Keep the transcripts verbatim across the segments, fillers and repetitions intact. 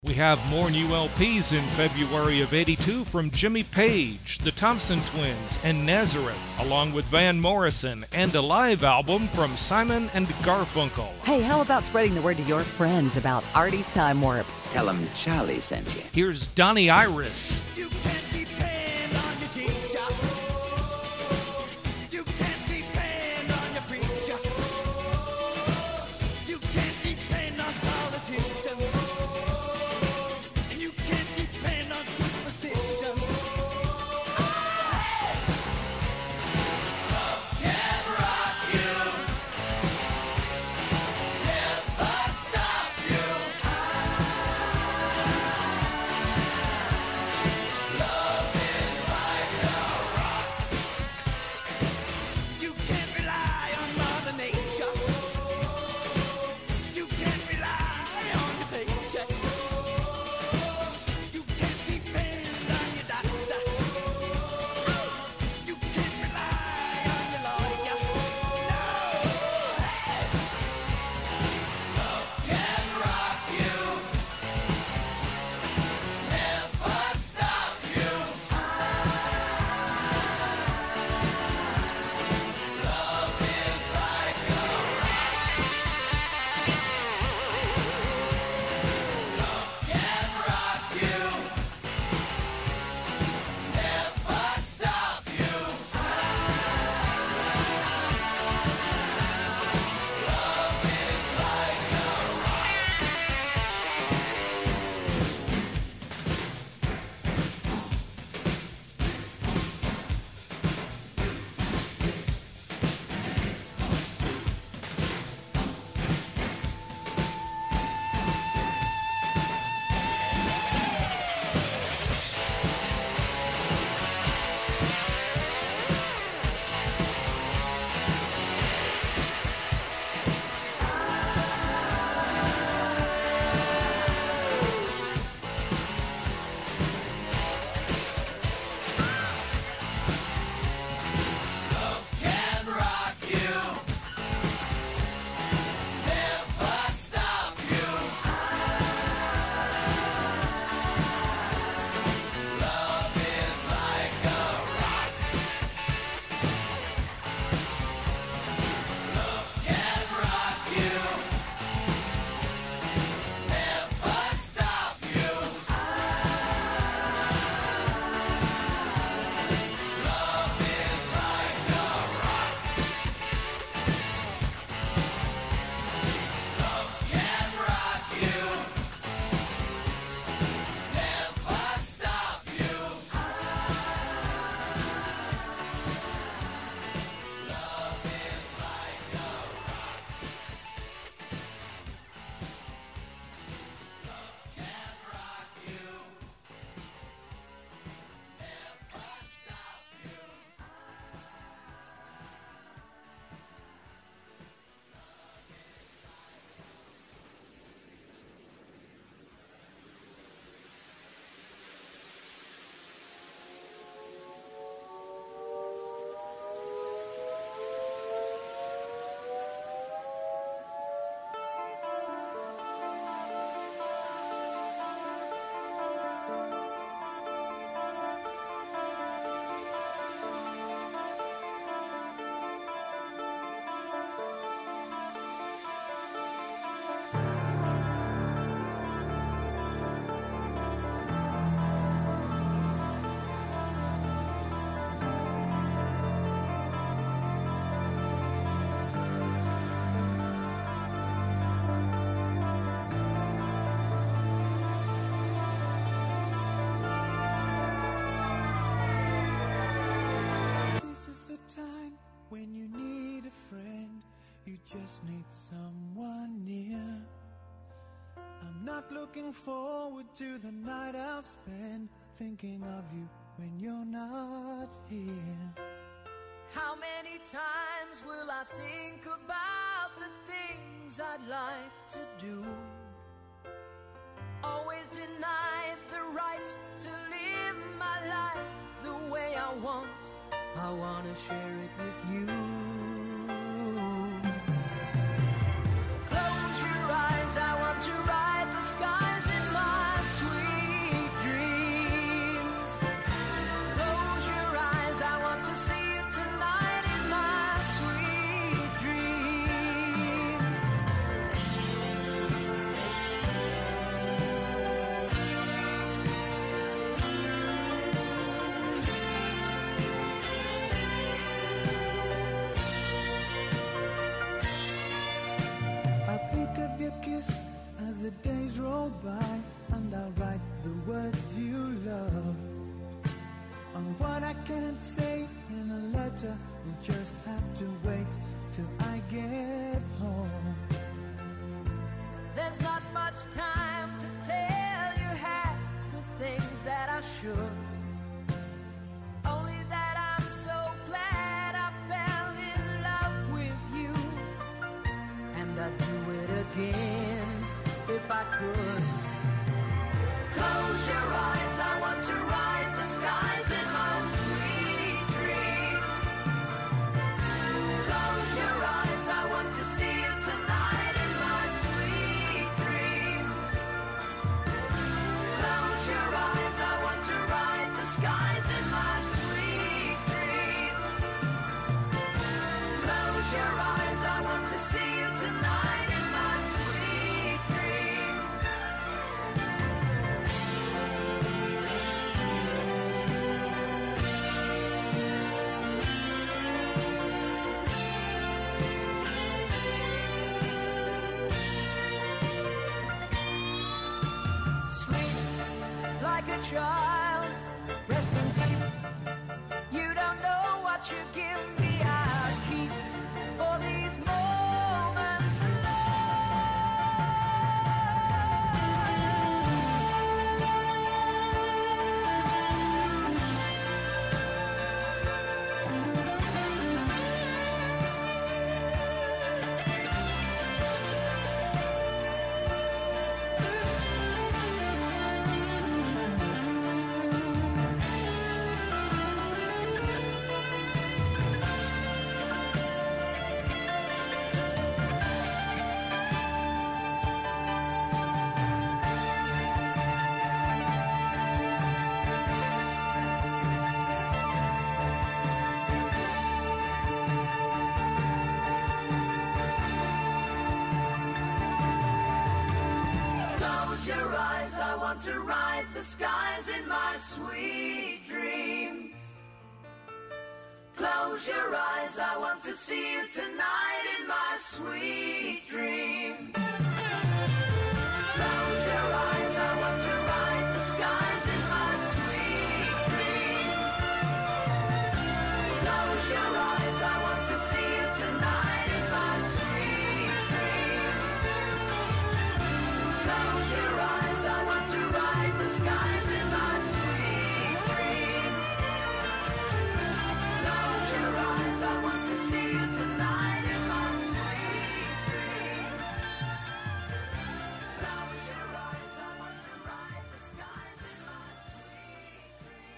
We have more new L Ps in February of eighty-two from Jimmy Page, the Thompson Twins, and Nazareth, along with Van Morrison, and a live album from Simon and Garfunkel. Hey, how about spreading the word to your friends about Artie's Time Warp? Tell them Charlie sent you. Here's Donnie Iris. You can't depend on your teacher. You can't depend on your preacher. You can't depend on politicians. And you can't depend on superstition. Love can rock you. Never stop you. Love is like a rock. You can't rely on Mother Nature. You can't rely on your paycheck. You can't depend on your doctor. You can't rely on your lawyer. No. Love can rock you. Never stop you. Love is like a Love can rock you. Never stop you. Love is like a Love can rock you. Never stop you. Love is like a rock. Love can rock you. Never stop you. Love is like a rock. Love can rock you. Never stop you. Love is like a rock. Love can rock you. Never stop you. This is the time when you need a friend. You just need someone near. I'm not looking forward to the night I'll spend thinking of you when you're not here. How many times will I think about the things I'd like to do? Always denied the right to live my life the way I want. I want to share it with you. Close your eyes, I want to ride the skies in my and I'll write the words you love. On what I can't say in a letter, you'll just have to wait till I get home. There's not much time to tell you half the things that I should. Only that I'm so glad I fell in love with you, and I'd do it again if I could. Close your eyes, I want to ride the skies in my sweet dream. Close your eyes, I want to see you tonight in my sweet dream. Close your eyes, I want to ride the skies in my sweet dream. Close your eyes, I want to see you tonight in my sweet dream. Like a child, resting deep. You don't know what you give me. I keep for these moments to ride the skies in my sweet dreams. Close your eyes, I want to see you tonight in my sweet dreams. Close your eyes, I want to ride the skies in my sweet dreams. Close your eyes, I want to see you tonight in my sweet dreams. Close your eyes, I want to ride the skies in my sweet dream. Close your eyes, I want to see you tonight in my sweet dream. Close your eyes, I want to ride the skies in my sweet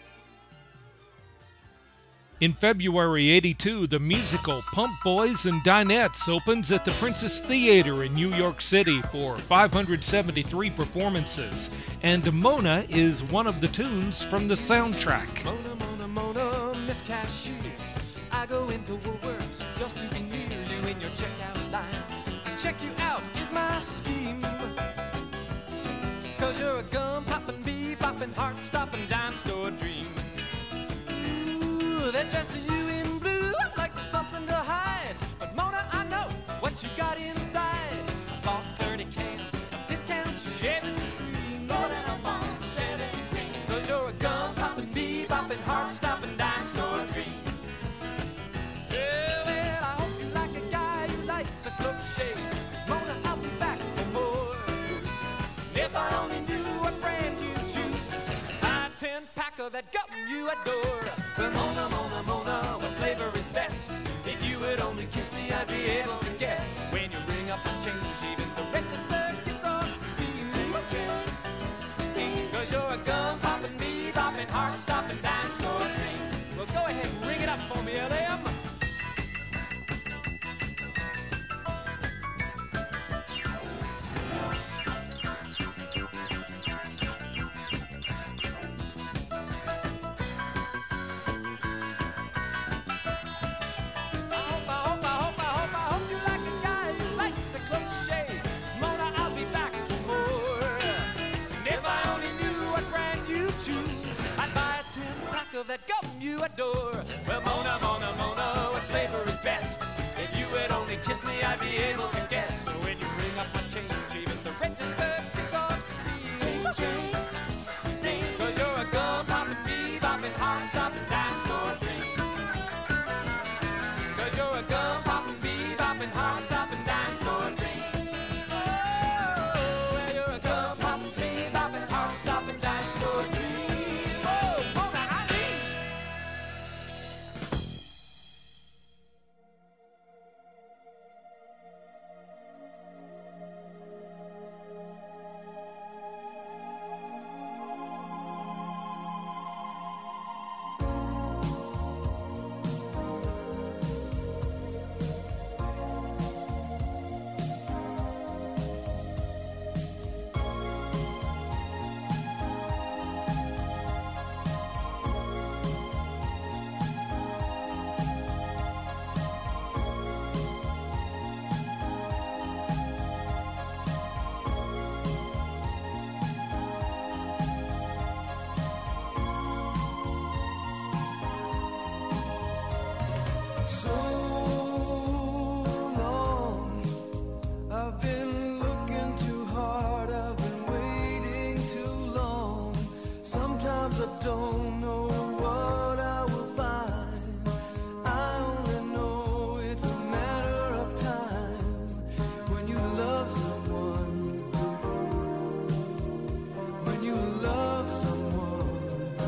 dream. In February eighty-two, the musical Pump Boys and Dinettes opens at the Princess Theater in New York City for five hundred seventy-three performances, and Mona is one of the tunes from the soundtrack. Mona, Mona, Mona, Miss Cashier, I go into Woolworths just to be near you in your checkout line. To check you out is my scheme, 'cause you're a gum-poppin', bee-boppin', heart-stoppin' dime store dream. Ooh, that dress you in blue, like there's something to hide. But Mona, I know what you got inside. I bought thirty cans of discount shaving cream. Lord, and I'm on shaving cream. 'Cause you're a gum-poppin', bee-boppin', heart-stoppin' dime store dream. Yeah, well, I hope you like a guy who likes a close shave. 'Cause Mona, I'll be back for more. If I only knew what brand you choose, a ten-packer that gum you adore. Well, Mona, Mona, Mona, what flavor is best? If you would only kiss me, I'd be able to guess. When you ring up the change, even the register gets all steam. 'Cause you're a gum-poppin', bee-boppin', heart-stoppin' dime store dream. Well, go ahead and ring it up for me, L M. I'd buy a ten-pack of that gum you adore. Well, Mona, Mona, Mona, what flavor is best? If you would only kiss me, I'd be able to guess. So when you ring up my change, even the register gets off steam. 'cause I don't know what I will find. I only know it's a matter of time when you love someone. When you love someone,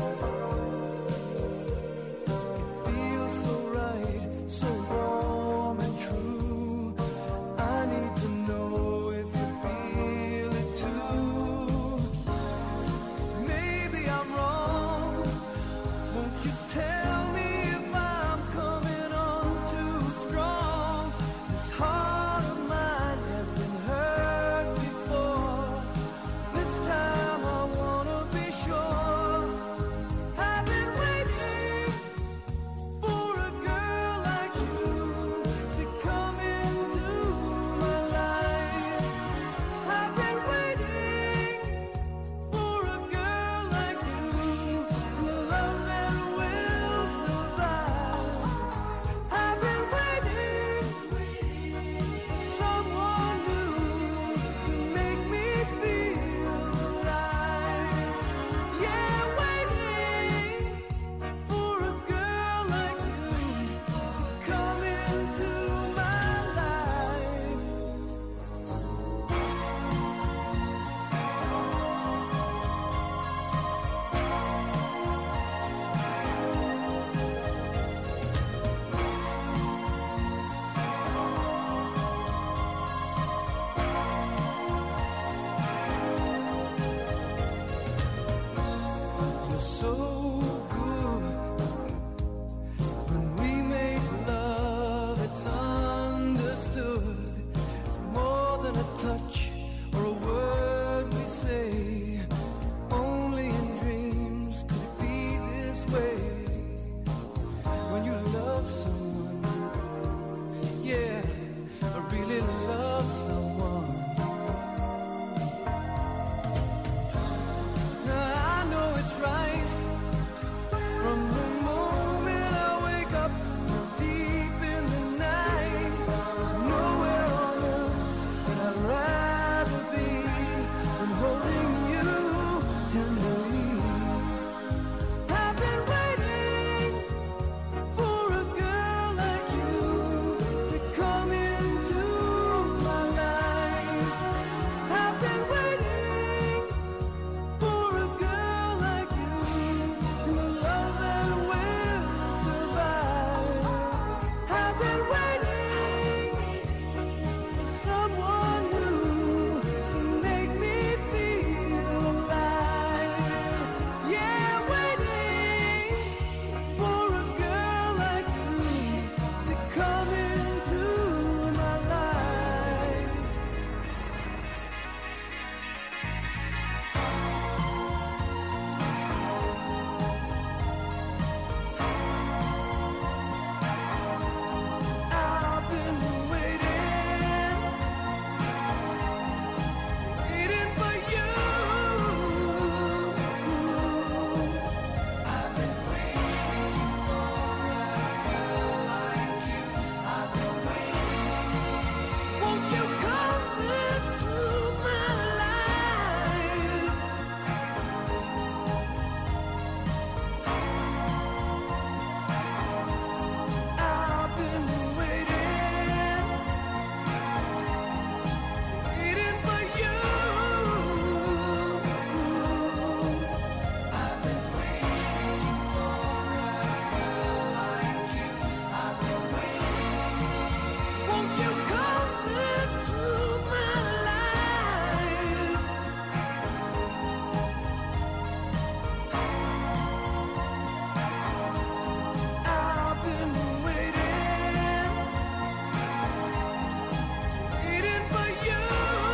it feels so right, so warm and true. I need to know if you feel it too. Maybe I'm wrong. Won't you tell me if I'm coming on too strong? This heart of mine has been hurt before. This time I wanna be sure. I've been waiting for a girl like you to come into my life. I've been waiting for a girl like you, and a love that will survive. I've been waiting for someone new to make me feel alive. Yeah, waiting for a girl like you to come into my life. You're so good. When we make love, it's understood. It's more than a touch or a word we say. Only in dreams could it be this way. When you love someone, yeah, I really love someone. Now I know it's right from the moment I wake up deep in the night. There's nowhere on earth that I'd rather be than holding you tenderly. I've been waiting for a girl like you to come into my life. I've been waiting for a girl like you, and a love that will survive. I've been waiting for someone new to make me feel alive. Yeah, waiting for a girl like you to come into my life. I've been waiting, waiting for you. I've been waiting for a girl like you. I've been waiting. Won't you come into my life? I've been waiting, waiting for you. I've been waiting for a girl like you. I've been waiting. Won't you come into my life? I've been waiting, waiting for you.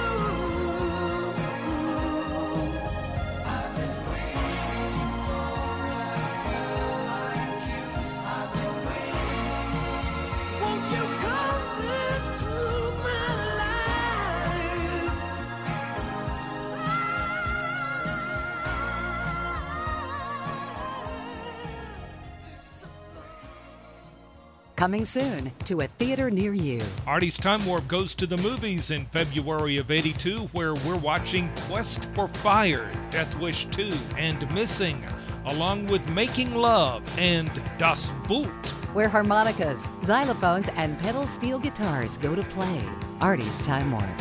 I've been waiting for a girl like you. I've been waiting. Won't you come into my life? Coming soon to a theater near you. Artie's Time Warp goes to the movies in February of eighty-two, where we're watching Quest for Fire, Death Wish two, and Missing, along with Making Love and Das Boot. Where harmonicas, xylophones, and pedal steel guitars go to play. Artie's Time Warp.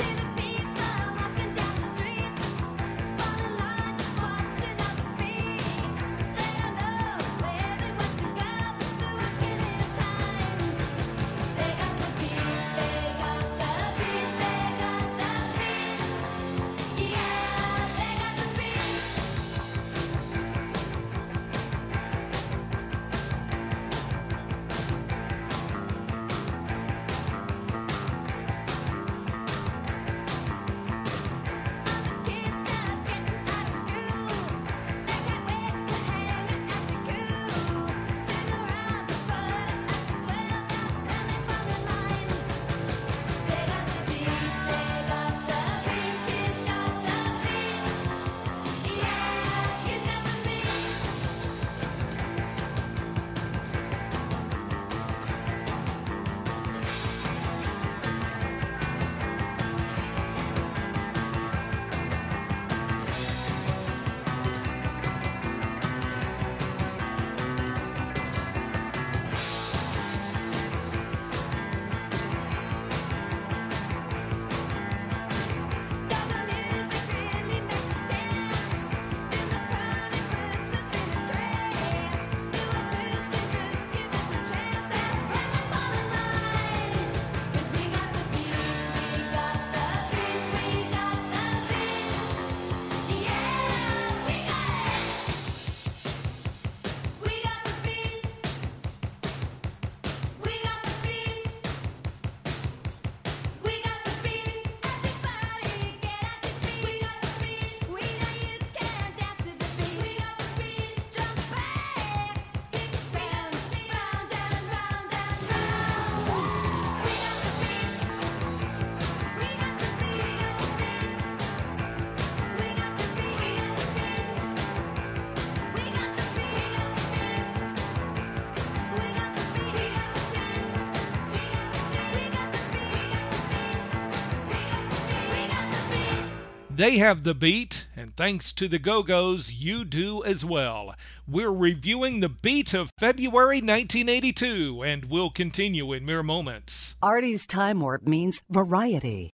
They have the beat, and thanks to the Go-Go's, you do as well. We're reviewing the beat of February nineteen eighty-two, and we'll continue in mere moments. Artie's Time Warp means variety.